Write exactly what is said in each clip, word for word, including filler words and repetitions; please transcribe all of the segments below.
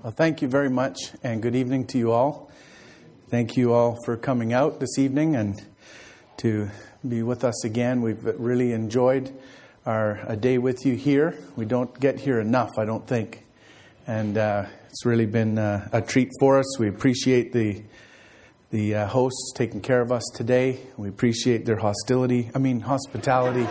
Well, thank you very much, and good evening to you all. Thank you all for coming out this evening and to be with us again. We've really enjoyed our a day with you here. We don't get here enough, I don't think. And uh, it's really been uh, a treat for us. We appreciate the the uh, hosts taking care of us today. We appreciate their hostility. I mean, hospitality.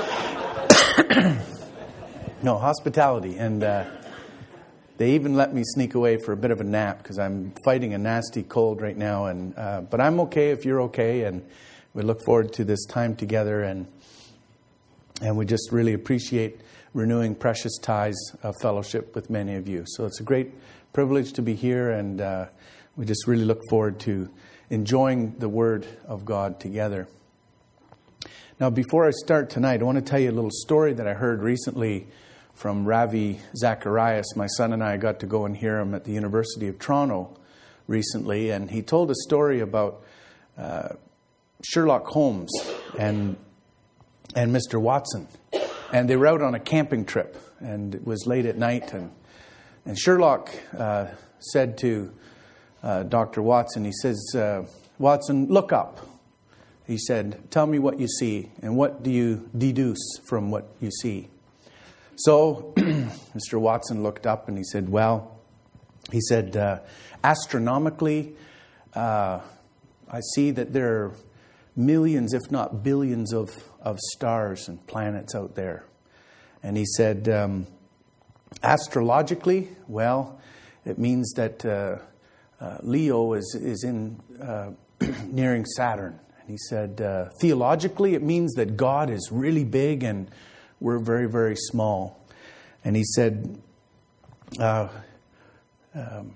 no, hospitality. And uh, they even let me sneak away for a bit of a nap because I'm fighting a nasty cold right now. And uh, but I'm okay if you're okay. And we look forward to this time together. And and we just really appreciate renewing precious ties of fellowship with many of you. So it's a great privilege to be here, and uh, we just really look forward to enjoying the Word of God together. Now, before I start tonight, I want to tell you a little story that I heard recently from Ravi Zacharias. My son and I got to go and hear him at the University of Toronto recently, and he told a story about uh, Sherlock Holmes and and Mister Watson. And they were out on a camping trip, and it was late at night. And, and Sherlock uh, said to uh, Doctor Watson, he says, uh, Watson, look up. He said, tell me what you see, and what do you deduce from what you see? So Mister Watson looked up, and he said, well, he said, uh, astronomically, uh, I see that there are millions, if not billions, of, of stars and planets out there. And he said, um, astrologically, well, it means that uh, uh, Leo is, is in uh, nearing Saturn. And he said, uh, theologically, it means that God is really big and we're very, very small. And he said, uh, um,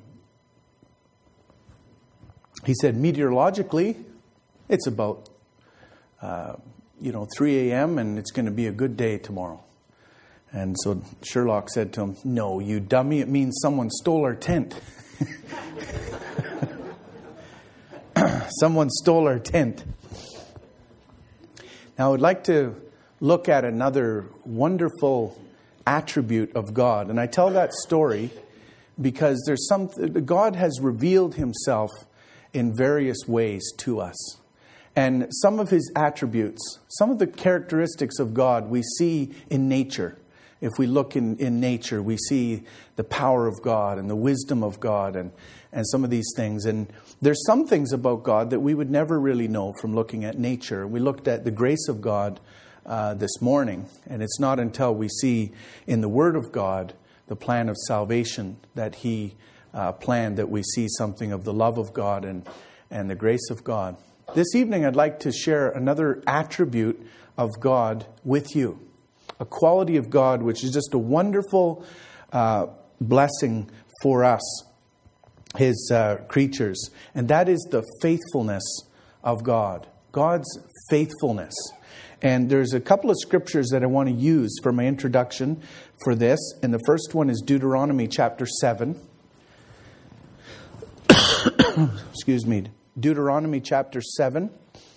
he said, meteorologically, it's about, uh, you know, three a.m. and it's going to be a good day tomorrow. And so Sherlock said to him, no, you dummy, it means someone stole our tent. Someone stole our tent. Now, I would like to look at another wonderful attribute of God. And I tell that story because there's some, God has revealed himself in various ways to us. And some of his attributes, some of the characteristics of God we see in nature. If we look in, in nature, we see the power of God and the wisdom of God and, and some of these things. And there's some things about God that we would never really know from looking at nature. We looked at the grace of God uh, this morning, and it's not until we see in the Word of God the plan of salvation that he uh, planned that we see something of the love of God and, and the grace of God. This evening, I'd like to share another attribute of God with you. A quality of God which is just a wonderful uh, blessing for us, his uh, creatures. And that is the faithfulness of God. God's faithfulness. And there's a couple of scriptures that I want to use for my introduction for this. And the first one is Deuteronomy chapter seven. Excuse me. Deuteronomy chapter seven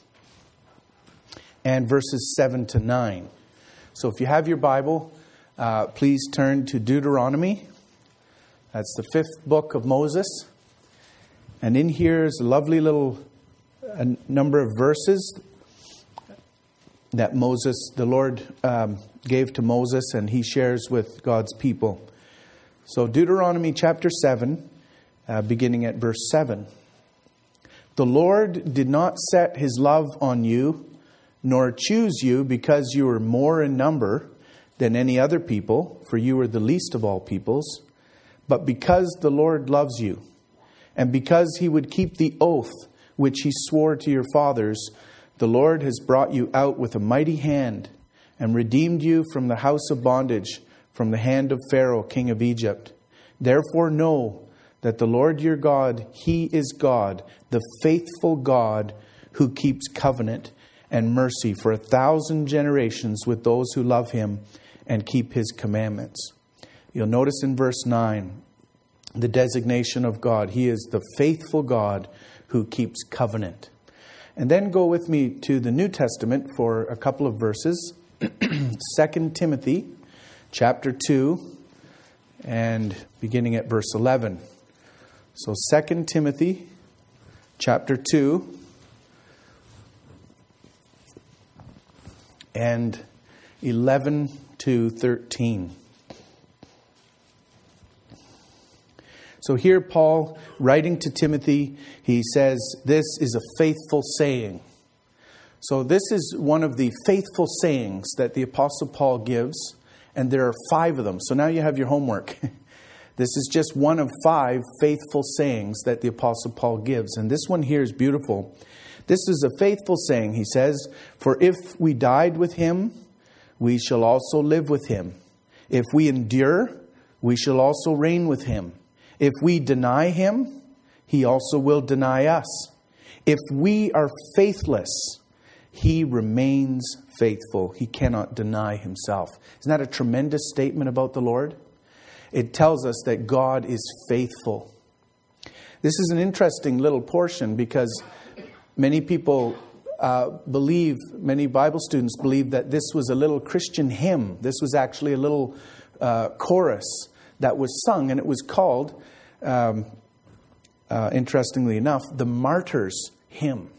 and verses seven to nine. So if you have your Bible, uh, please turn to Deuteronomy. That's the fifth book of Moses. And in here is a lovely little a number of verses that Moses, the Lord um, gave to Moses, and he shares with God's people. So Deuteronomy chapter seven, uh, beginning at verse seven. The Lord did not set his love on you, nor choose you because you were more in number than any other people, for you were the least of all peoples, but because the Lord loves you, and because he would keep the oath which he swore to your fathers, the Lord has brought you out with a mighty hand and redeemed you from the house of bondage, from the hand of Pharaoh, king of Egypt. Therefore know that the Lord your God, he is God, the faithful God who keeps covenant and mercy for a thousand generations with those who love him and keep his commandments. You'll notice in verse nine, the designation of God. He is the faithful God who keeps covenant. And then go with me to the New Testament for a couple of verses. Second Timothy chapter two and beginning at verse eleven. So Second Timothy chapter two and eleven to thirteen. So here Paul, writing to Timothy, he says, this is a faithful saying. So this is one of the faithful sayings that the Apostle Paul gives, and there are five of them. So now you have your homework. This is just one of five faithful sayings that the Apostle Paul gives. And this one here is beautiful. This is a faithful saying. He says, for if we died with him, we shall also live with him. If we endure, we shall also reign with him. If we deny him, he also will deny us. If we are faithless, he remains faithful. He cannot deny himself. Isn't that a tremendous statement about the Lord? It tells us that God is faithful. This is an interesting little portion because many people uh, believe, many Bible students believe that this was a little Christian hymn. This was actually a little uh, chorus that was sung, and it was called, um, uh, interestingly enough, the Martyrs' Hymn,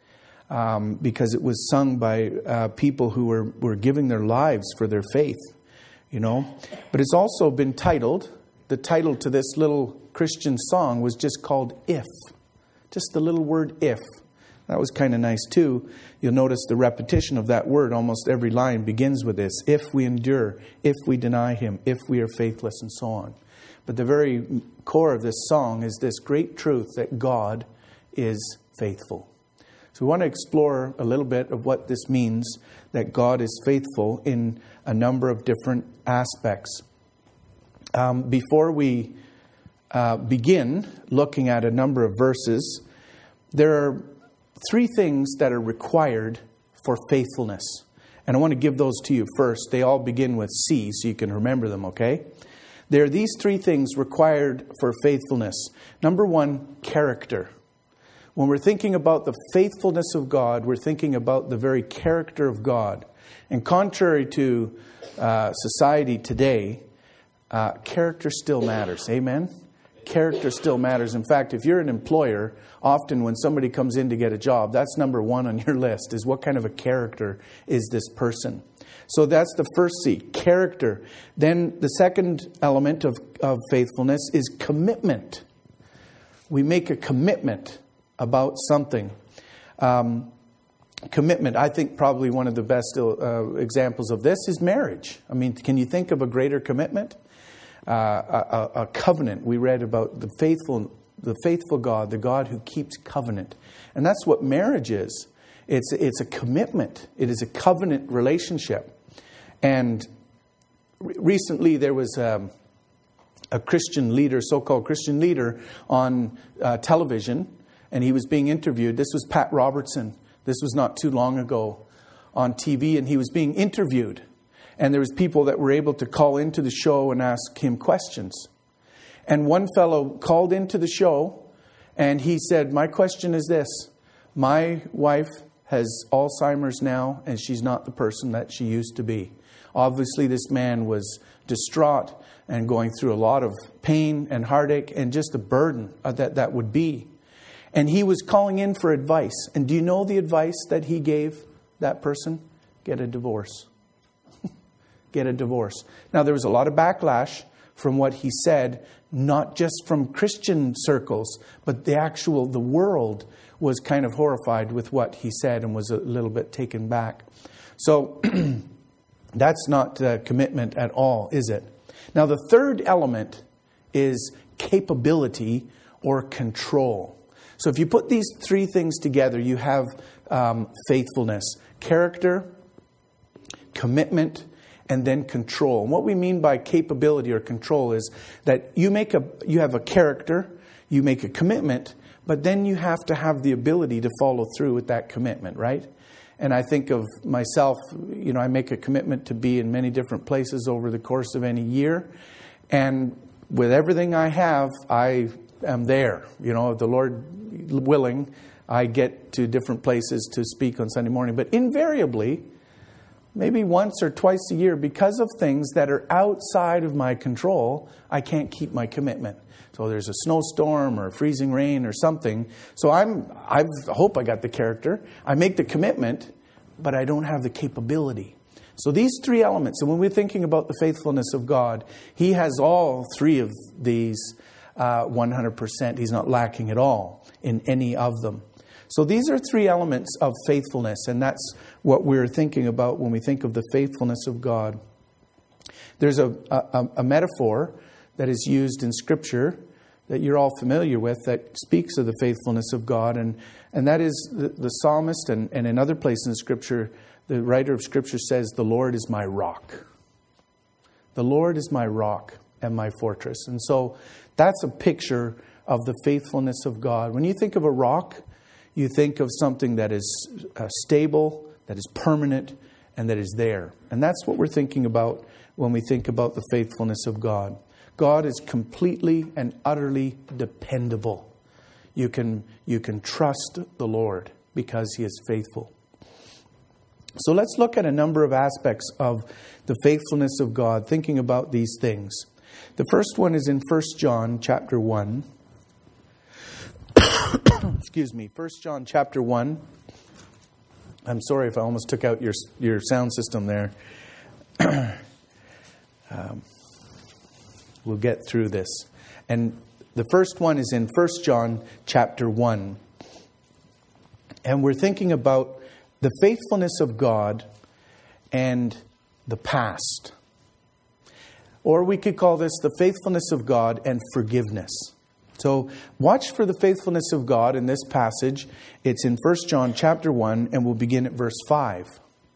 um, because it was sung by uh, people who were, were giving their lives for their faith, you know. But it's also been titled, the title to this little Christian song was just called If. Just the little word if. That was kind of nice too. You'll notice the repetition of that word. Almost every line begins with this. If we endure, if we deny him, if we are faithless, and so on. But the very core of this song is this great truth that God is faithful. So we want to explore a little bit of what this means, that God is faithful in a number of different aspects. Um, before we uh, begin looking at a number of verses, there are three things that are required for faithfulness. And I want to give those to you first. They all begin with C, so you can remember them, okay? There are these three things required for faithfulness. Number one, character. When we're thinking about the faithfulness of God, we're thinking about the very character of God. And contrary to uh, society today, uh, character still matters. Amen? Character still matters. In fact, if you're an employer, often when somebody comes in to get a job, that's number one on your list, is what kind of a character is this person. So that's the first C, character. Then the second element of, of faithfulness is commitment. We make a commitment about something. Um, commitment, I think probably one of the best uh, examples of this is marriage. I mean, can you think of a greater commitment? Uh, a, a covenant. We read about the faithful, the faithful God, the God who keeps covenant. And that's what marriage is. It's, it's a commitment. It is a covenant relationship. And re- recently there was um, a Christian leader, so-called Christian leader on uh, television, and he was being interviewed. This was Pat Robertson. This was not too long ago on T V, and he was being interviewed. And there was people that were able to call into the show and ask him questions. And one fellow called into the show and he said, my question is this. My wife has Alzheimer's now and she's not the person that she used to be. Obviously, this man was distraught and going through a lot of pain and heartache and just a burden that that would be. And he was calling in for advice. And do you know the advice that he gave that person? Get a divorce. Get a divorce. Now, there was a lot of backlash from what he said, not just from Christian circles, but the actual, the world was kind of horrified with what he said and was a little bit taken back. So that's not uh, commitment at all, is it? Now, the third element is capability or control. So if you put these three things together, you have um, faithfulness, character, commitment, and then control. And what we mean by capability or control is that you make a you have a character, you make a commitment, but then you have to have the ability to follow through with that commitment, right? And I think of myself, you know, I make a commitment to be in many different places over the course of any year. And with everything I have, I am there. You know, the Lord willing, I get to different places to speak on Sunday morning. But invariably, maybe once or twice a year, because of things that are outside of my control, I can't keep my commitment. So there's a snowstorm or freezing rain or something. So I'm, I hope I got the character. I make the commitment, but I don't have the capability. So these three elements, and when we're thinking about the faithfulness of God, He has all three of these uh, one hundred percent. He's not lacking at all in any of them. So these are three elements of faithfulness, and that's what we're thinking about when we think of the faithfulness of God. There's a, a, a metaphor that is used in Scripture that you're all familiar with that speaks of the faithfulness of God, and, and that is the, the psalmist, and, and in other places in Scripture, the writer of Scripture says, "The Lord is my rock." The Lord is my rock and my fortress. And so that's a picture of the faithfulness of God. When you think of a rock, you think of something that is uh, stable, that is permanent, and that is there. And that's what we're thinking about when we think about the faithfulness of God. God is completely and utterly dependable. You can, you can trust the Lord because He is faithful. So let's look at a number of aspects of the faithfulness of God, thinking about these things. The first one is in First John chapter one. Excuse me, First John chapter one. I'm sorry if I almost took out your your sound system there. um, we'll get through this. And the first one is in First John chapter one. And we're thinking about the faithfulness of God and the past. Or we could call this the faithfulness of God and forgiveness. So watch for the faithfulness of God in this passage. It's in First John chapter one, and we'll begin at verse five.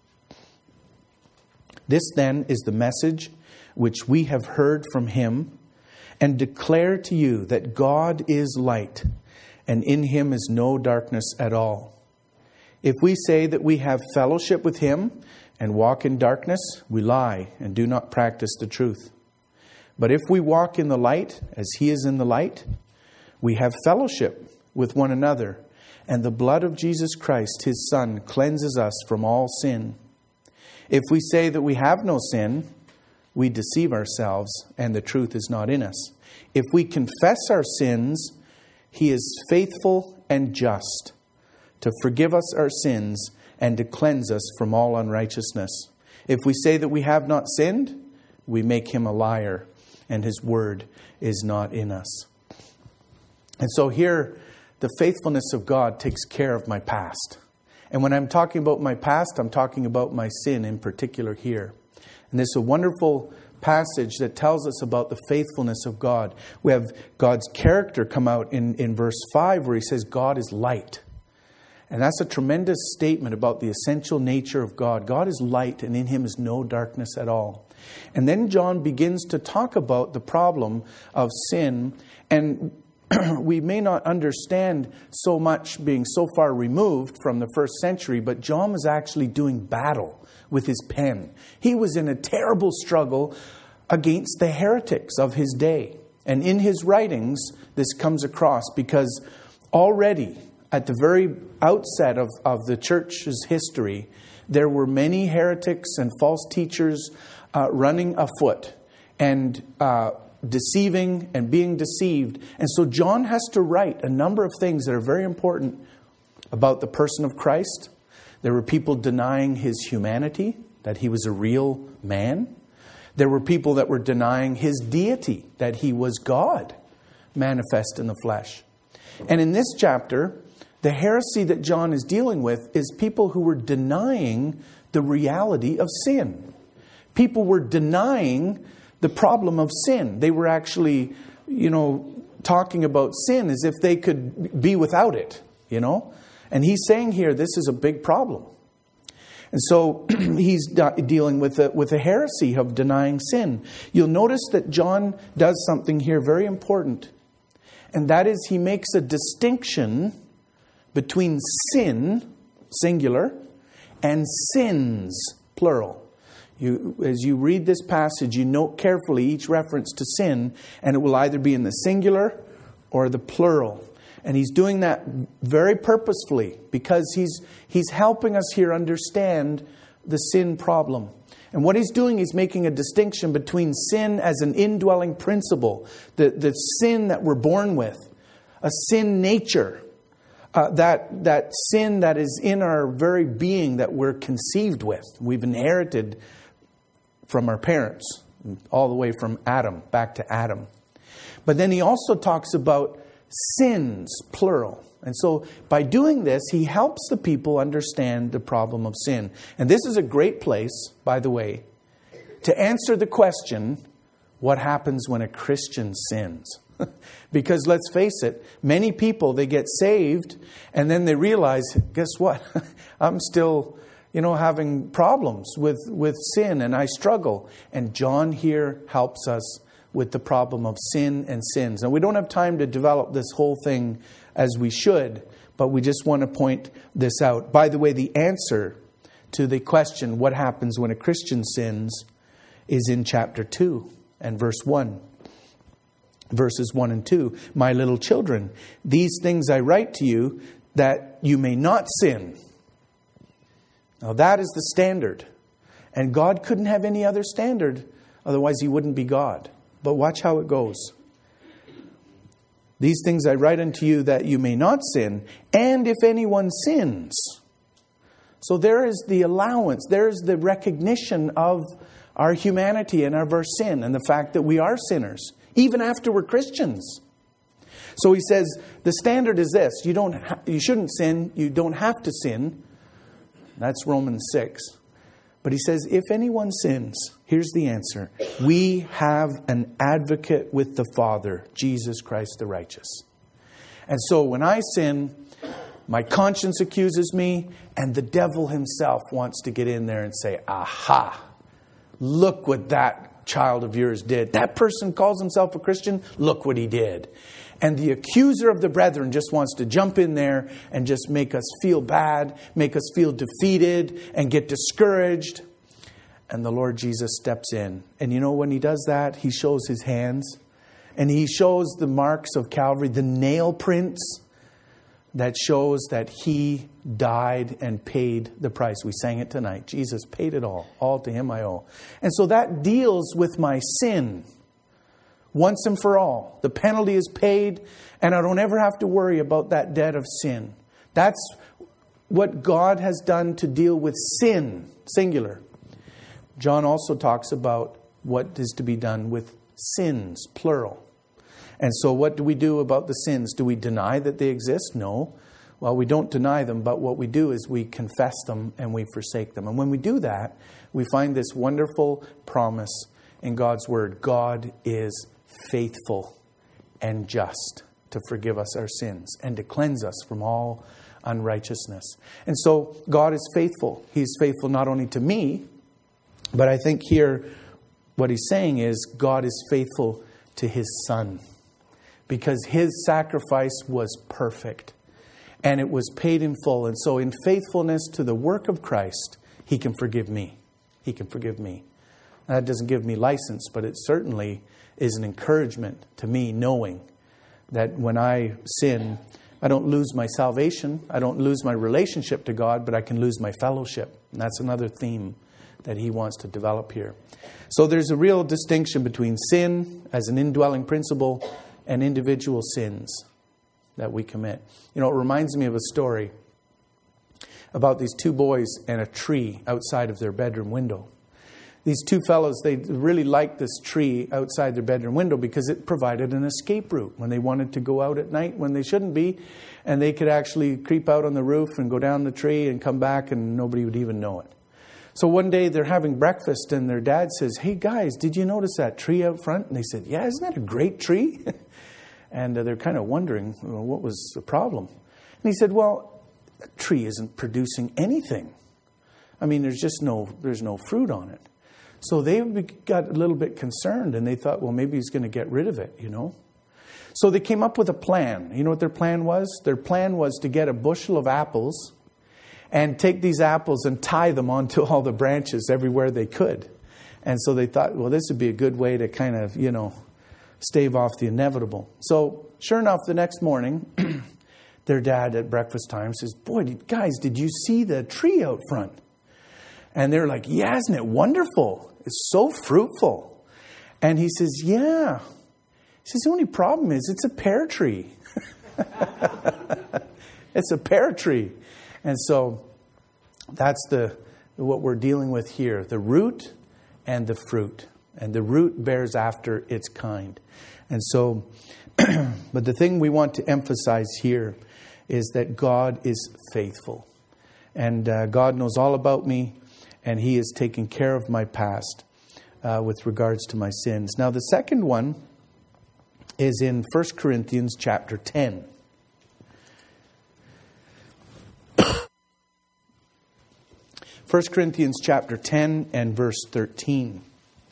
"This then is the message which we have heard from Him, and declare to you that God is light, and in Him is no darkness at all. If we say that we have fellowship with Him and walk in darkness, we lie and do not practice the truth. But if we walk in the light, as He is in the light, we have fellowship with one another, and the blood of Jesus Christ, His Son, cleanses us from all sin. If we say that we have no sin, we deceive ourselves, and the truth is not in us. If we confess our sins, He is faithful and just to forgive us our sins and to cleanse us from all unrighteousness. If we say that we have not sinned, we make Him a liar, and His word is not in us." And so here, the faithfulness of God takes care of my past. And when I'm talking about my past, I'm talking about my sin in particular here. And this is a wonderful passage that tells us about the faithfulness of God. We have God's character come out in, in verse five where He says God is light. And that's a tremendous statement about the essential nature of God. God is light, and in Him is no darkness at all. And then John begins to talk about the problem of sin. And we may not understand so much being so far removed from the first century, but John was actually doing battle with his pen. He was in a terrible struggle against the heretics of his day. And in his writings, this comes across because already at the very outset of, of the church's history, there were many heretics and false teachers uh, running afoot and uh, deceiving and being deceived. And so John has to write a number of things that are very important about the person of Christ. There were people denying His humanity, that He was a real man. There were people that were denying His deity, that He was God, manifest in the flesh. And in this chapter, the heresy that John is dealing with is people who were denying the reality of sin. People were denying the problem of sin. They were actually, you know, talking about sin as if they could be without it, you know. And he's saying here, this is a big problem. And so he's dealing with a, with a heresy of denying sin. You'll notice that John does something here very important. And that is he makes a distinction between sin, singular, and sins, plural. You, as you read this passage, you note carefully each reference to sin, and it will either be in the singular or the plural. And he's doing that very purposefully because he's he's helping us here understand the sin problem. And what he's doing, he's making a distinction between sin as an indwelling principle, the, the sin that we're born with, a sin nature, uh, that, that sin that is in our very being that we're conceived with. We've inherited from our parents, all the way from Adam, back to Adam. But then he also talks about sins, plural. And so by doing this, he helps the people understand the problem of sin. And this is a great place, by the way, to answer the question, what happens when a Christian sins? Because let's face it, many people, they get saved and then they realize, guess what? I'm still, you know, having problems with, with sin and I struggle. And John here helps us with the problem of sin and sins. And we don't have time to develop this whole thing as we should, but we just want to point this out. By the way, the answer to the question, what happens when a Christian sins, is in chapter two and verse one. Verses one and two. My little children, these things I write to you that you may not sin. Now that is the standard. And God couldn't have any other standard, otherwise he wouldn't be God. But watch how it goes. These things I write unto you that you may not sin, and if anyone sins. So there is the allowance, there is the recognition of our humanity and of our sin and the fact that we are sinners, even after we're Christians. So he says the standard is this: you don't, ha- you shouldn't sin, you don't have to sin. That's Romans six. But he says, if anyone sins, here's the answer. We have an advocate with the Father, Jesus Christ the righteous. And so when I sin, my conscience accuses me, and the devil himself wants to get in there and say, aha, look what that child of yours did. That person calls himself a Christian. Look what he did. And the accuser of the brethren just wants to jump in there and just make us feel bad, make us feel defeated and get discouraged. And the Lord Jesus steps in. And you know, when he does that, he shows his hands and he shows the marks of Calvary, the nail prints that shows that he died and paid the price. We sang it tonight. Jesus paid it all. All to him I owe. And so that deals with my sin. Once and for all. The penalty is paid, and I don't ever have to worry about that debt of sin. That's what God has done to deal with sin, singular. John also talks about what is to be done with sins, plural. And so what do we do about the sins? Do we deny that they exist? No. Well, we don't deny them, but what we do is we confess them and we forsake them. And when we do that, we find this wonderful promise in God's Word. God is faithful and just to forgive us our sins and to cleanse us from all unrighteousness. And so God is faithful. He's faithful not only to me, but I think here what he's saying is God is faithful to his Son, because his sacrifice was perfect and it was paid in full. And so in faithfulness to the work of Christ, he can forgive me. He can forgive me. And that doesn't give me license, but it certainly is an encouragement to me, knowing that when I sin, I don't lose my salvation. I don't lose my relationship to God, but I can lose my fellowship. And that's another theme that he wants to develop here. So there's a real distinction between sin as an indwelling principle and individual sins that we commit. You know, it reminds me of a story about these two boys and a tree outside of their bedroom window. These two fellows, they really liked this tree outside their bedroom window because it provided an escape route when they wanted to go out at night when they shouldn't be. And they could actually creep out on the roof and go down the tree and come back and nobody would even know it. So one day they're having breakfast and their dad says, hey guys, did you notice that tree out front? And they said, yeah, isn't that a great tree? And uh, they're kind of wondering, well, what was the problem? And he said, well, that tree isn't producing anything. I mean, there's just no, there's no fruit on it. So they got a little bit concerned and they thought, well, maybe he's going to get rid of it, you know. So they came up with a plan. You know what their plan was? Their plan was to get a bushel of apples and take these apples and tie them onto all the branches everywhere they could. And so they thought, well, this would be a good way to kind of, you know, stave off the inevitable. So sure enough, the next morning, their dad at breakfast time says, boy, guys, did you see the tree out front? And they're like, yeah, isn't it wonderful? It's so fruitful. And he says, yeah. He says, the only problem is it's a pear tree. It's a pear tree. And so that's the what we're dealing with here. The root and the fruit. And the root bears after its kind. And so, but the thing we want to emphasize here is that God is faithful. And uh, God knows all about me. And He is taking care of my past uh, with regards to my sins. Now, the second one is in First Corinthians chapter ten. First Corinthians chapter ten and verse thirteen.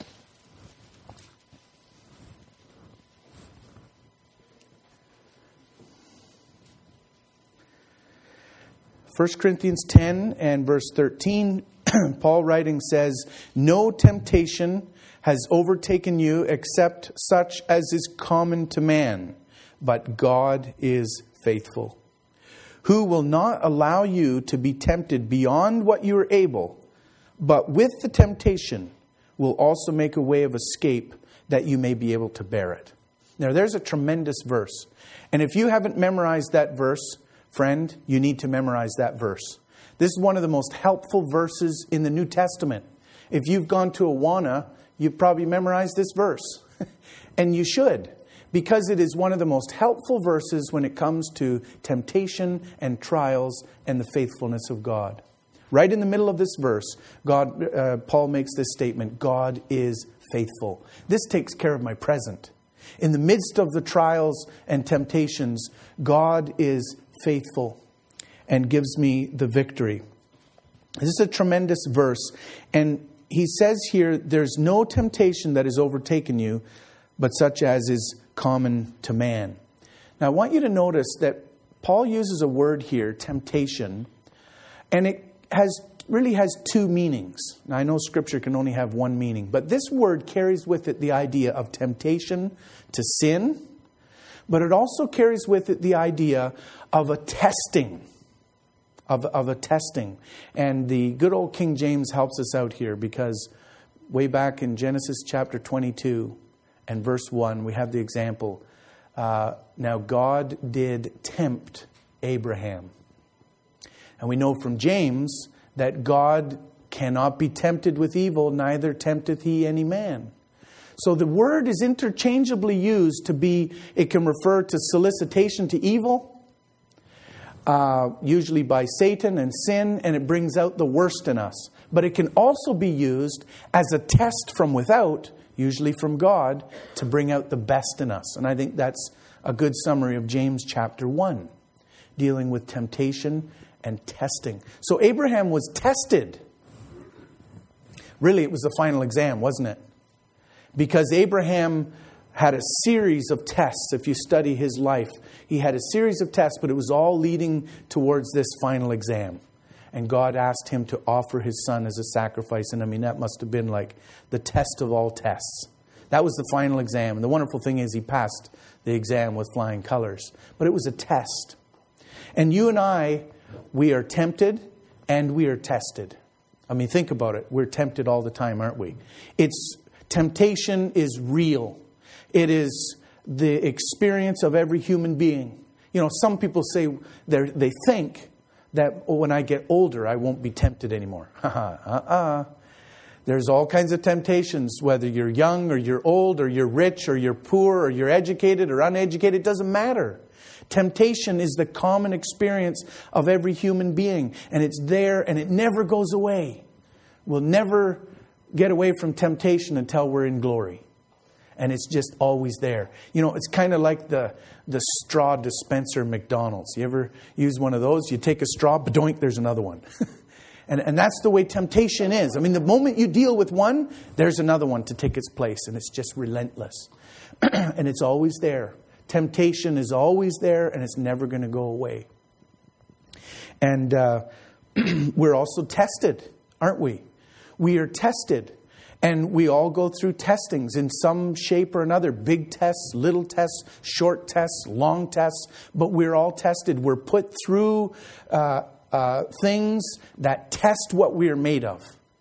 First Corinthians ten and verse thirteen, Paul writing says, no temptation has overtaken you except such as is common to man, but God is faithful, who will not allow you to be tempted beyond what you are able, but with the temptation will also make a way of escape that you may be able to bear it. Now there's a tremendous verse. And if you haven't memorized that verse, friend, you need to memorize that verse. This is one of the most helpful verses in the New Testament. If you've gone to Awana, you've probably memorized this verse. And you should, because it is one of the most helpful verses when it comes to temptation and trials and the faithfulness of God. Right in the middle of this verse, God, uh, Paul makes this statement, God is faithful. This takes care of my present. In the midst of the trials and temptations, God is faithful and gives me the victory. This is a tremendous verse. And he says here, there's no temptation that has overtaken you, but such as is common to man. Now I want you to notice that Paul uses a word here, temptation, and it has really has two meanings. Now I know Scripture can only have one meaning, but this word carries with it the idea of temptation to sin, but it also carries with it the idea of a testing. Of, of a testing. And the good old King James helps us out here because way back in Genesis chapter twenty-two and verse one, we have the example. Uh, now God did tempt Abraham. And we know from James that God cannot be tempted with evil, neither tempteth He any man. So the word is interchangeably used to be, it can refer to solicitation to evil, Uh, usually by Satan and sin, and it brings out the worst in us. But it can also be used as a test from without, usually from God, to bring out the best in us. And I think that's a good summary of James chapter one, dealing with temptation and testing. So Abraham was tested. Really, it was the final exam, wasn't it? Because Abraham had a series of tests. If you study his life, he had a series of tests, but it was all leading towards this final exam. And God asked him to offer his son as a sacrifice. And I mean, that must have been like the test of all tests. That was the final exam. And the wonderful thing is he passed the exam with flying colors. But it was a test. And you and I, we are tempted and we are tested. I mean, think about it. We're tempted all the time, aren't we? It's temptation is real. It is the experience of every human being. You know, some people say they think that oh, when I get older, I won't be tempted anymore. uh-uh. There's all kinds of temptations, whether you're young or you're old or you're rich or you're poor or you're educated or uneducated. It doesn't matter. Temptation is the common experience of every human being. And it's there and it never goes away. We'll never get away from temptation until we're in glory. And it's just always there. You know, it's kind of like the the straw dispenser McDonald's. You ever use one of those? You take a straw, badoink, there's another one. and, and that's the way temptation is. I mean, the moment you deal with one, there's another one to take its place. And it's just relentless. And it's always there. Temptation is always there and it's never going to go away. And uh, we're also tested, aren't we? We are tested. And we all go through testings in some shape or another. Big tests, little tests, short tests, long tests. But we're all tested. We're put through uh, uh, things that test what we are made of.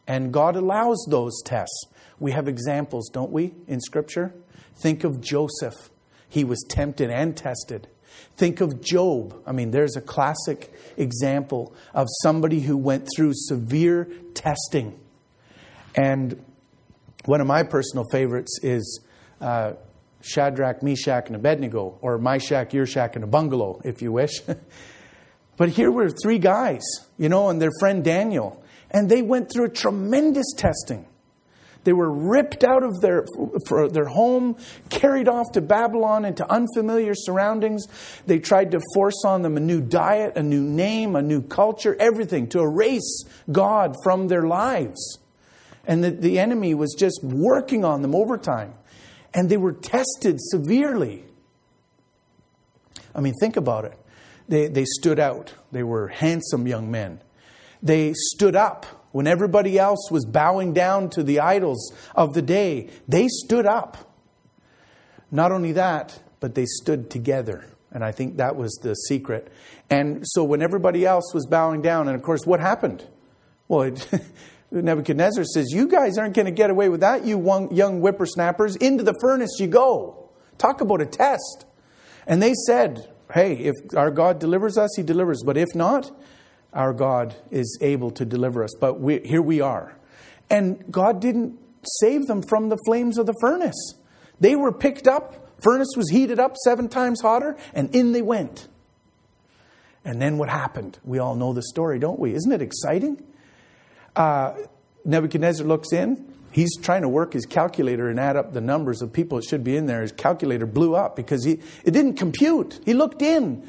And God allows those tests. We have examples, don't we, in Scripture? Think of Joseph. He was tempted and tested. Think of Job. I mean, there's a classic example of somebody who went through severe testing. And one of my personal favorites is uh, Shadrach, Meshach, and Abednego, or My Shack, Your Shack, and a Bungalow, if you wish. But here were three guys, you know, and their friend Daniel. And they went through a tremendous testing. They were ripped out of their, their home, carried off to Babylon into unfamiliar surroundings. They tried to force on them a new diet, a new name, a new culture, everything to erase God from their lives. And the, the enemy was just working on them overtime. And they were tested severely. I mean, think about it. They, they stood out. They were handsome young men. They stood up. When everybody else was bowing down to the idols of the day, they stood up. Not only that, but they stood together. And I think that was the secret. And so when everybody else was bowing down, and of course, what happened? Well, it, Nebuchadnezzar says, you guys aren't going to get away with that, you young whippersnappers. Into the furnace you go. Talk about a test. And they said, hey, if our God delivers us, He delivers. But if not, our God is able to deliver us. But we, here we are. And God didn't save them from the flames of the furnace. They were picked up. Furnace was heated up seven times hotter. And in they went. And then what happened? We all know the story, don't we? Isn't it exciting? Uh, Nebuchadnezzar looks in. He's trying to work his calculator and add up the numbers of people that should be in there. His calculator blew up because he it didn't compute. He looked in.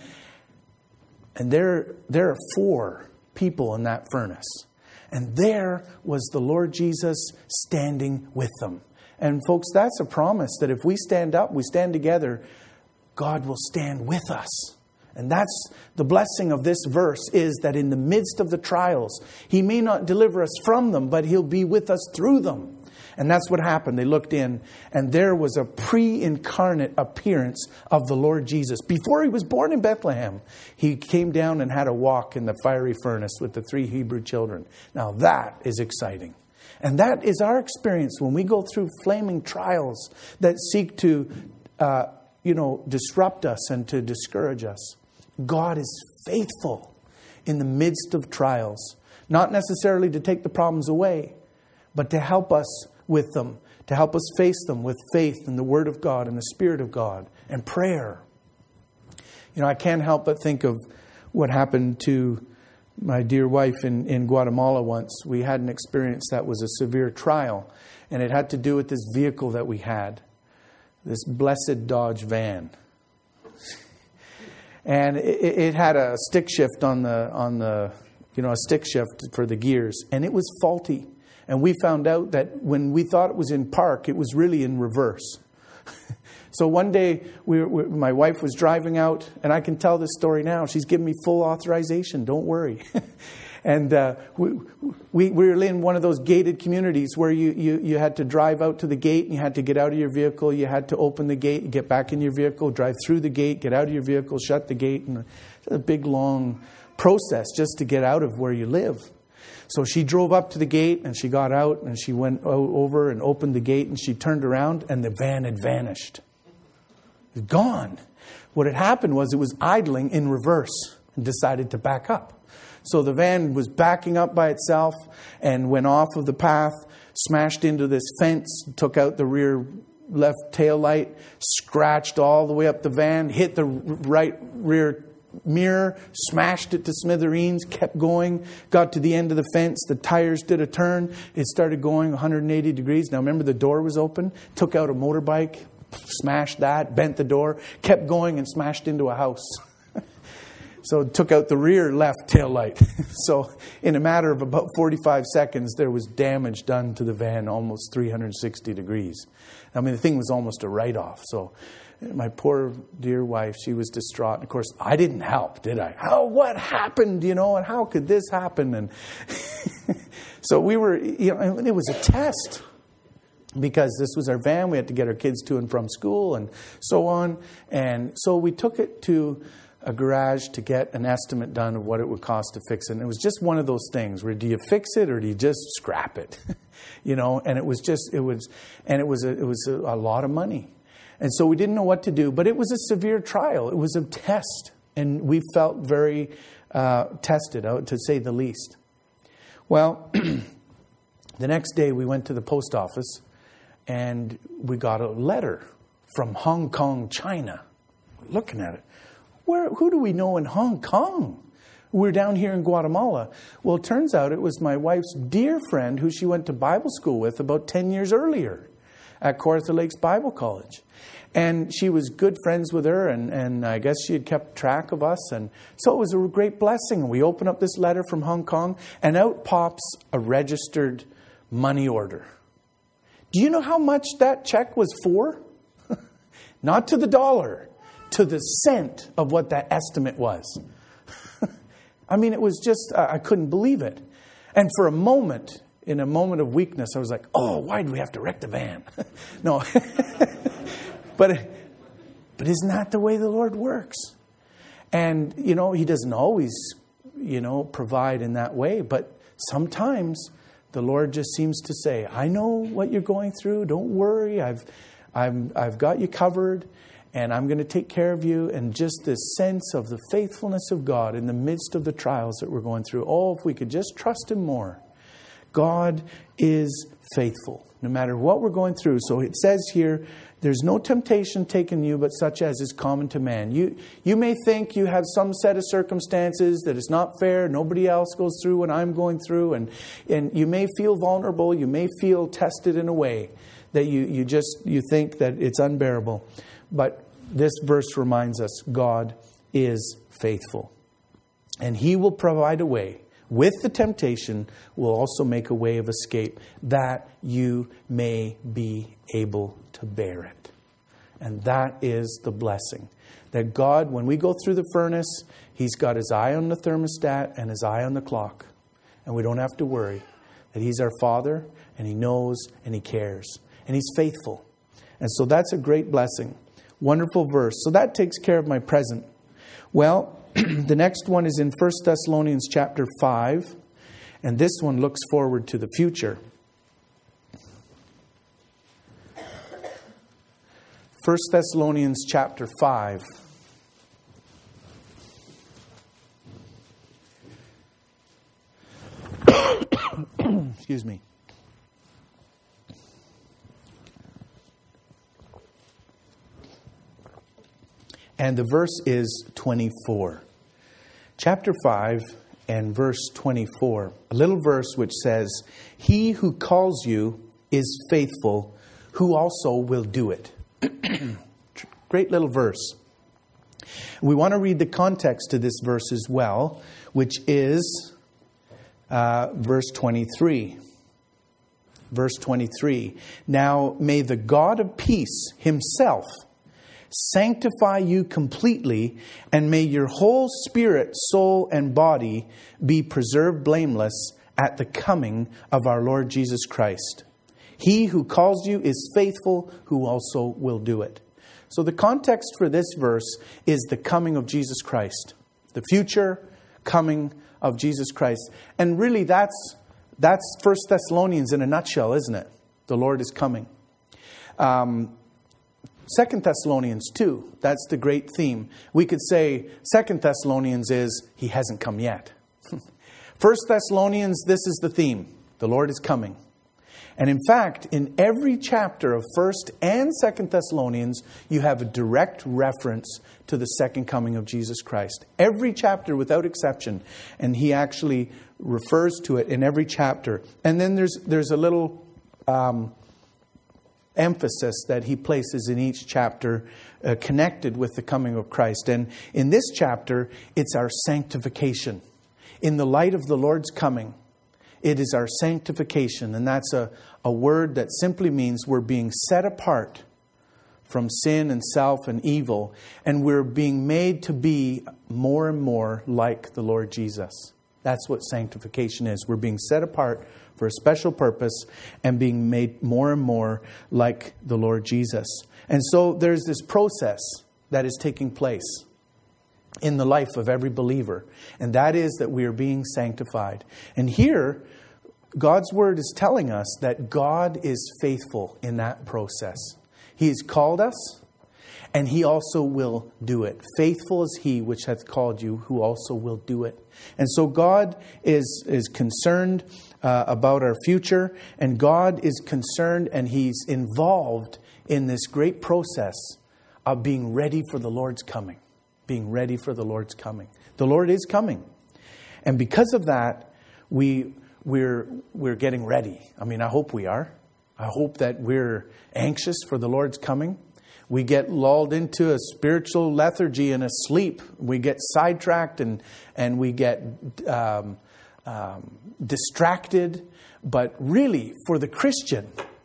And there, there are four people in that furnace. And there was the Lord Jesus standing with them. And folks, that's a promise that if we stand up, we stand together, God will stand with us. And that's the blessing of this verse, is that in the midst of the trials, He may not deliver us from them, but He'll be with us through them. And that's what happened. They looked in, and there was a pre-incarnate appearance of the Lord Jesus. Before He was born in Bethlehem, He came down and had a walk in the fiery furnace with the three Hebrew children. Now that is exciting. And that is our experience when we go through flaming trials that seek to, uh, you know, disrupt us and to discourage us. God is faithful in the midst of trials. Not necessarily to take the problems away, but to help us with them, to help us face them with faith in the Word of God and the Spirit of God and prayer. You know, I can't help but think of what happened to my dear wife in, in Guatemala once. We had an experience that was a severe trial, and it had to do with this vehicle that we had, this blessed Dodge van. And it, it had a stick shift on the, on the, you know, a stick shift for the gears, and it was faulty. And we found out that when we thought it was in park, it was really in reverse. So one day, we, we, my wife was driving out, and I can tell this story now. She's given me full authorization. Don't worry. And uh, we, we, we were in one of those gated communities where you, you, you had to drive out to the gate, and you had to get out of your vehicle. You had to open the gate, get back in your vehicle, drive through the gate, get out of your vehicle, shut the gate. And it's a big, long process just to get out of where you live. So she drove up to the gate, and she got out, and she went over and opened the gate, and she turned around, and the van had vanished. It was gone. What had happened was it was idling in reverse and decided to back up. So the van was backing up by itself and went off of the path, smashed into this fence, took out the rear left tail light, scratched all the way up the van, hit the right rear mirror, smashed it to smithereens, kept going, got to the end of the fence, the tires did a turn, it started going one hundred eighty degrees. Now remember, the door was open, took out a motorbike, smashed that, bent the door, kept going and smashed into a house. So it took out the rear left tail light. So in a matter of about forty-five seconds, there was damage done to the van almost three hundred sixty degrees. I mean, the thing was almost a write-off. So my poor dear wife, she was distraught. And of course, I didn't help, did I? How, what happened, you know, and how could this happen? And so we were, you know, it was a test. Because this was our van, we had to get our kids to and from school and so on. And so we took it to a garage to get an estimate done of what it would cost to fix it. And it was just one of those things where do you fix it or do you just scrap it? You know, and it was just, it was, and it was, a, it was a, a lot of money. And so we didn't know what to do, but it was a severe trial. It was a test. And we felt very uh, tested, uh, to say the least. Well, the next day we went to the post office and we got a letter from Hong Kong, China. Looking at it. Where, who do we know in Hong Kong? We're down here in Guatemala. Well, it turns out it was my wife's dear friend who she went to Bible school with about ten years earlier at Kawartha Lakes Bible College. And she was good friends with her, and, and I guess she had kept track of us. And so it was a great blessing. And we open up this letter from Hong Kong, and out pops a registered money order. Do you know how much that check was for? Not to the dollar. To the cent of what that estimate was. I mean, it was just, I couldn't believe it. And for a moment, in a moment of weakness, I was like, oh, why do we have to wreck the van? No. but, but isn't that the way the Lord works? And, you know, He doesn't always, you know, provide in that way. But sometimes the Lord just seems to say, I know what you're going through. Don't worry. I've, I'm, I've got you covered. And I'm going to take care of you. And just this sense of the faithfulness of God in the midst of the trials that we're going through. Oh, if we could just trust Him more. God is faithful, no matter what we're going through. So it says here, there's no temptation taken you, but such as is common to man. You, you may think you have some set of circumstances that is not fair. Nobody else goes through what I'm going through. And, and you may feel vulnerable. You may feel tested in a way that you, you just, you think that it's unbearable. But this verse reminds us God is faithful. And He will provide a way. With the temptation, will also make a way of escape that you may be able to bear it. And that is the blessing. That God, when we go through the furnace, He's got His eye on the thermostat and His eye on the clock. And we don't have to worry. That He's our Father and He knows and He cares. And He's faithful. And so that's a great blessing. Wonderful verse. So that takes care of my present. Well, the next one is in First Thessalonians chapter five. And this one looks forward to the future. First Thessalonians chapter five. Excuse me. And the verse is twenty-four. Chapter five and verse twenty-four. A little verse which says, He who calls you is faithful, who also will do it. Great little verse. We want to read the context to this verse as well, which is uh, verse twenty-three. Verse twenty-three. Now may the God of peace Himself sanctify you completely, and may your whole spirit, soul, and body be preserved blameless at the coming of our Lord Jesus Christ. He who calls you is faithful, who also will do it. So the context for this verse is the coming of Jesus Christ. The future coming of Jesus Christ. And really that's that's First Thessalonians in a nutshell, isn't it? The Lord is coming. Um Second Thessalonians two, that's the great theme. We could say Second Thessalonians is He hasn't come yet. First Thessalonians, this is the theme. The Lord is coming. And in fact, in every chapter of First and Second Thessalonians, you have a direct reference to the second coming of Jesus Christ. Every chapter without exception. And he actually refers to it in every chapter. And then there's there's a little Um, emphasis that he places in each chapter uh, connected with the coming of Christ. And in this chapter, it's our sanctification. In the light of the Lord's coming, it is our sanctification. And that's a, a word that simply means we're being set apart from sin and self and evil. And we're being made to be more and more like the Lord Jesus. That's what sanctification is. We're being set apart for a special purpose and being made more and more like the Lord Jesus. And so there's this process that is taking place. in the life of every believer. And that is that we are being sanctified. And here, God's Word is telling us that God is faithful in that process. He has called us, and He also will do it. Faithful is He which hath called you, who also will do it. And so God is, is concerned uh, about our future, and God is concerned and He's involved in this great process of being ready for the Lord's coming. Being ready for the Lord's coming. The Lord is coming. And because of that, we, we're, we're getting ready. I mean, I hope we are. I hope that we're anxious for the Lord's coming. We get lulled into a spiritual lethargy and a sleep. We get sidetracked and, and we get um, um, distracted. But really, for the Christian,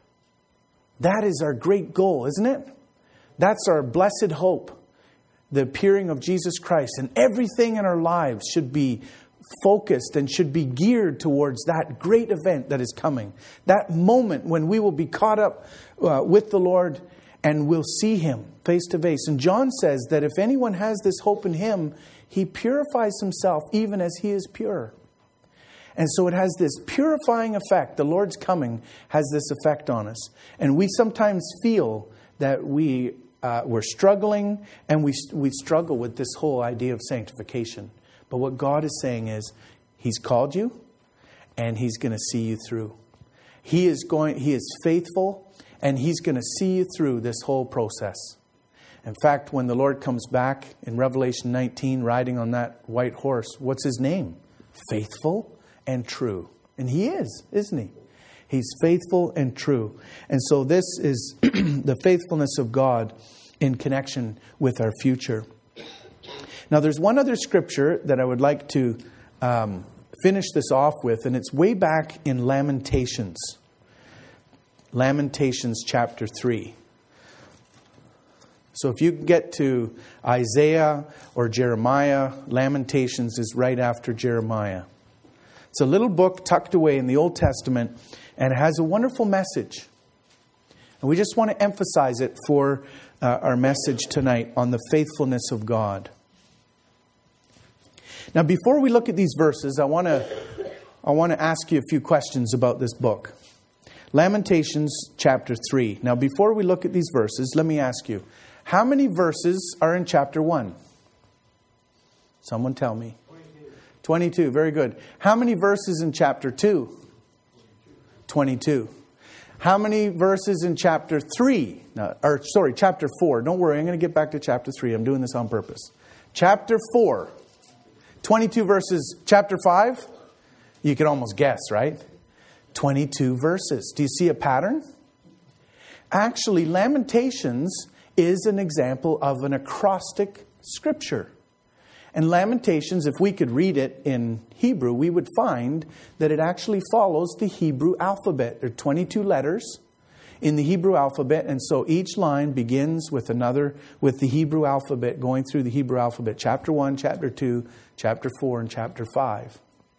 that is our great goal, isn't it? That's our blessed hope. The appearing of Jesus Christ. And everything in our lives should be focused and should be geared towards that great event that is coming. That moment when we will be caught up uh, with the Lord and we'll see Him face to face. And John says that if anyone has this hope in Him, he purifies himself even as He is pure. And so it has this purifying effect. The Lord's coming has this effect on us. And we sometimes feel that we Uh, we're struggling, and we we struggle with this whole idea of sanctification. But what God is saying is, He's called you, and He's going to see you through. He is going. He is faithful, and He's going to see you through this whole process. In fact, when the Lord comes back in Revelation nineteen, riding on that white horse, what's His name? Faithful and true. And He is, isn't He? He's faithful and true. And so this is the faithfulness of God in connection with our future. Now, there's one other scripture that I would like to um, finish this off with, and it's way back in Lamentations. Lamentations chapter three. So if you get to Isaiah or Jeremiah, Lamentations is right after Jeremiah. It's a little book tucked away in the Old Testament, and it has a wonderful message. And we just want to emphasize it for uh, our message tonight on the faithfulness of God. Now, before we look at these verses, I want to I want to ask you a few questions about this book. Lamentations chapter three. Now, before we look at these verses, let me ask you, how many verses are in chapter one? Someone tell me. twenty-two. Very good. How many verses in chapter two? twenty-two. How many verses in chapter three? No, or sorry, chapter four. Don't worry, I'm going to get back to chapter three. I'm doing this on purpose. Chapter four. twenty-two verses. Chapter five? You can almost guess, right? twenty-two verses. Do you see a pattern? Actually, Lamentations is an example of an acrostic scripture. And Lamentations, if we could read it in Hebrew, we would find that it actually follows the Hebrew alphabet. There are twenty-two letters in the Hebrew alphabet, and so each line begins with another, with the Hebrew alphabet, going through the Hebrew alphabet. Chapter one, chapter two, chapter four, and chapter five.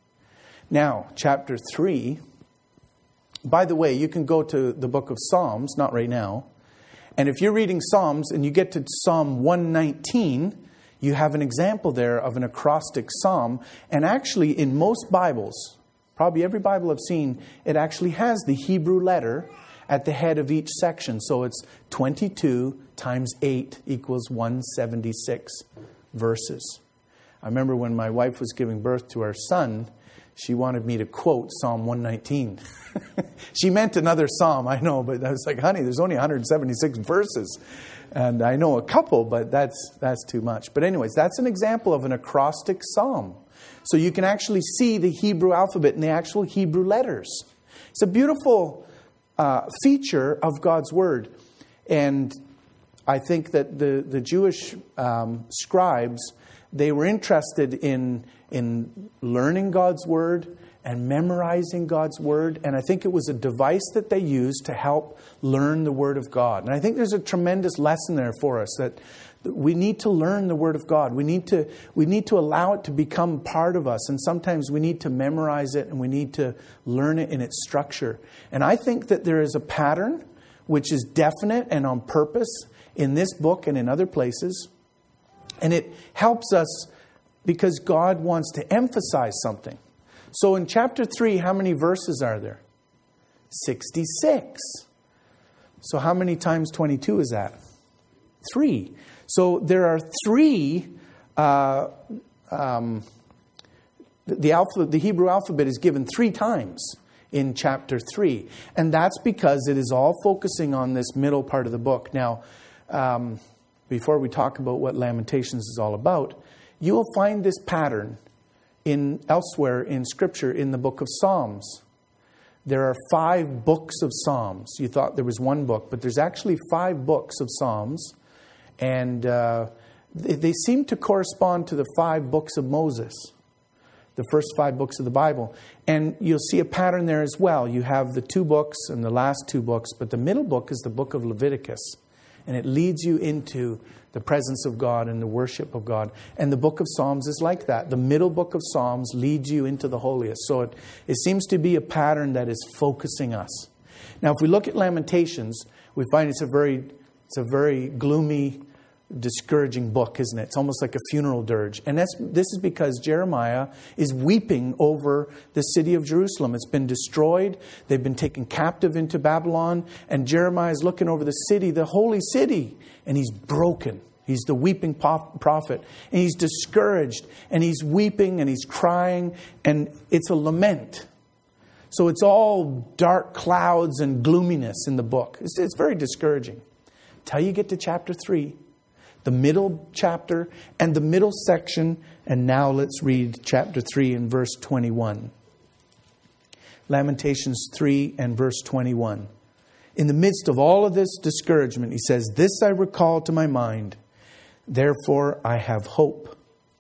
Now, chapter three, by the way, you can go to the book of Psalms, not right now, and if you're reading Psalms and you get to Psalm one nineteen, you have an example there of an acrostic psalm. And actually, in most Bibles, probably every Bible I've seen, it actually has the Hebrew letter at the head of each section. So it's twenty-two times eight equals one hundred seventy-six verses. I remember when my wife was giving birth to our son, she wanted me to quote Psalm one nineteen. She meant another psalm, I know, but I was like, honey, there's only one hundred seventy-six verses. And I know a couple, but that's that's too much. But anyways, that's an example of an acrostic psalm. So you can actually see the Hebrew alphabet and the actual Hebrew letters. It's a beautiful uh, feature of God's Word. And I think that the, the Jewish um, scribes, they were interested in, in learning God's Word and memorizing God's Word. And I think it was a device that they used to help learn the Word of God. And I think there's a tremendous lesson there for us, that we need to learn the Word of God. We need to we need to allow it to become part of us. And sometimes we need to memorize it and we need to learn it in its structure. And I think that there is a pattern which is definite and on purpose in this book and in other places. And it helps us because God wants to emphasize something. So in chapter three, how many verses are there? sixty-six. So how many times twenty-two is that? Three. So there are three... Uh, um, the, the, alphabet, the Hebrew alphabet is given three times in chapter three. And that's because it is all focusing on this middle part of the book. Now, um, before we talk about what Lamentations is all about, you will find this pattern in elsewhere in Scripture in the book of Psalms. There are five books of Psalms. You thought there was one book, but there's actually five books of Psalms. And uh, they, they seem to correspond to the five books of Moses, the first five books of the Bible. And you'll see a pattern there as well. You have the two books and the last two books, but the middle book is the book of Leviticus. And it leads you into the presence of God and the worship of God. And the book of Psalms is like that. The middle book of Psalms leads you into the holiest. So it, it seems to be a pattern that is focusing us. Now, if we look at Lamentations, we find it's a very, it's a very gloomy, discouraging book, isn't it? It's almost like a funeral dirge. And that's this is because Jeremiah is weeping over the city of Jerusalem. It's been destroyed. They've been taken captive into Babylon. And Jeremiah is looking over the city, the holy city. And he's broken. He's the weeping prophet. And he's discouraged. And he's weeping and he's crying. And it's a lament. So it's all dark clouds and gloominess in the book. It's, it's very discouraging. Till you get to chapter three. The middle chapter and the middle section. And now let's read chapter three and verse twenty-one. Lamentations three and verse twenty-one. In the midst of all of this discouragement, he says, "This I recall to my mind, therefore I have hope.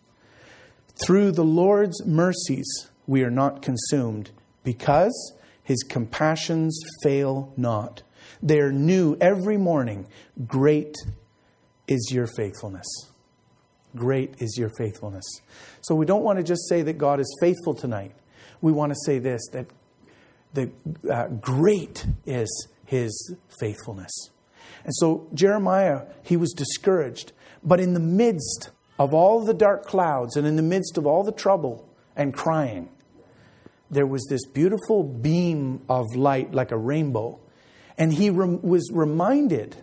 Through the Lord's mercies we are not consumed, because his compassions fail not. They are new every morning. Great is your faithfulness." Great is your faithfulness. So we don't want to just say that God is faithful tonight. We want to say this, that the uh, great is his faithfulness. And so Jeremiah, he was discouraged. But in the midst of all the dark clouds and in the midst of all the trouble and crying, there was this beautiful beam of light like a rainbow. And he rem- was reminded,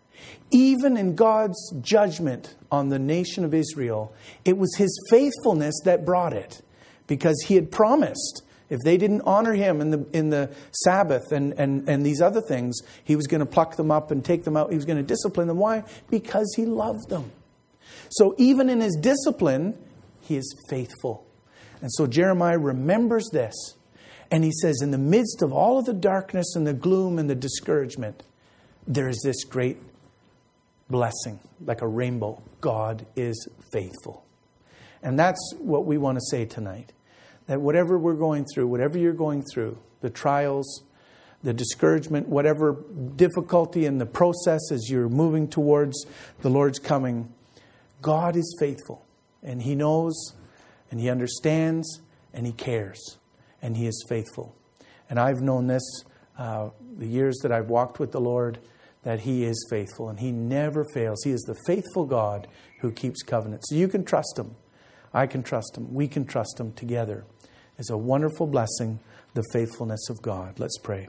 even in God's judgment on the nation of Israel, it was his faithfulness that brought it. Because he had promised, if they didn't honor him in the in the Sabbath and, and, and these other things, he was going to pluck them up and take them out. He was going to discipline them. Why? Because he loved them. So even in his discipline, he is faithful. And so Jeremiah remembers this. And he says, in the midst of all of the darkness and the gloom and the discouragement, there is this great blessing, like a rainbow. God is faithful. And that's what we want to say tonight. That whatever we're going through, whatever you're going through, the trials, the discouragement, whatever difficulty in the process as you're moving towards the Lord's coming, God is faithful. And he knows, and he understands, and he cares. And he is faithful. And I've known this uh, the years that I've walked with the Lord, that he is faithful and he never fails. He is the faithful God who keeps covenant. So you can trust him. I can trust him. We can trust him together. It's a wonderful blessing, the faithfulness of God. Let's pray.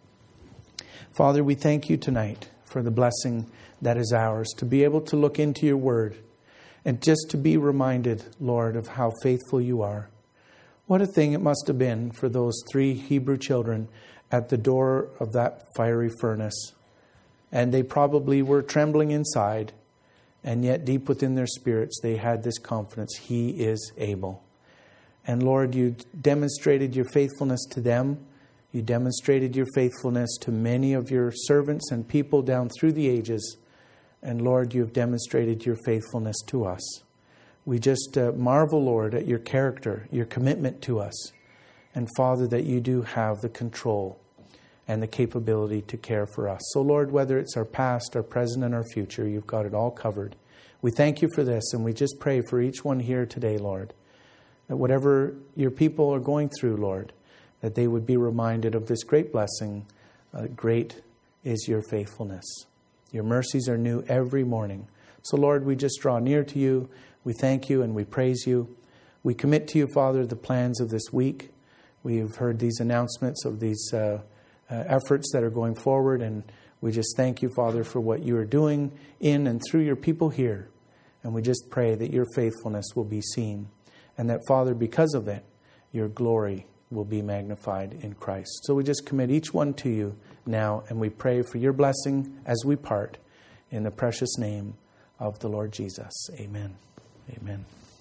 Father, we thank you tonight for the blessing that is ours, to be able to look into your word and just to be reminded, Lord, of how faithful you are. What a thing it must have been for those three Hebrew children at the door of that fiery furnace. And they probably were trembling inside. And yet deep within their spirits, they had this confidence. He is able. And Lord, you demonstrated your faithfulness to them. You demonstrated your faithfulness to many of your servants and people down through the ages. And Lord, you have demonstrated your faithfulness to us. We just uh, marvel, Lord, at your character, your commitment to us. And Father, that you do have the control and the capability to care for us. So Lord, whether it's our past, our present, and our future, you've got it all covered. We thank you for this, and we just pray for each one here today, Lord, that whatever your people are going through, Lord, that they would be reminded of this great blessing. Uh, great is your faithfulness. Your mercies are new every morning. So, Lord, we just draw near to you. We thank you and we praise you. We commit to you, Father, the plans of this week. We have heard these announcements of these uh, uh, efforts that are going forward, and we just thank you, Father, for what you are doing in and through your people here. And we just pray that your faithfulness will be seen, and that, Father, because of it, your glory will be magnified in Christ. So we just commit each one to you now, and we pray for your blessing as we part, in the precious name of the Lord Jesus. Amen. Amen.